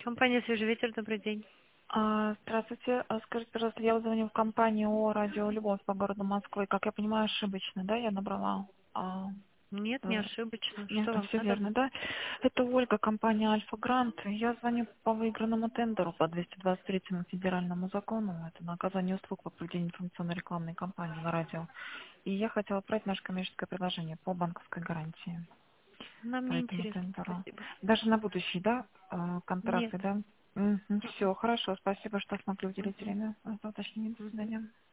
Компания «Свежий ветер», добрый день. Здравствуйте. Скажите, пожалуйста, я звоню в компанию о радио «Любовь» по городу Москвы. Как я понимаю, ошибочно, да, я набрала? Нет, не Э, ошибочно. Нет, Что вам все надо? верно, да? Это Ольга, компания «Альфа Грант». Я звоню по выигранному тендеру по 223 федеральному закону. Это на оказание услуг по проведению информационной рекламной кампании на радио. И я хотела отправить наше коммерческое предложение по банковской гарантии Нам по не этому интересно, тендеру. спасибо. Даже на будущий, да, Нет. контракты, да? Мгм. Все, хорошо. Спасибо, что смогли уделить время. За уточнение. До Мгм. свидания.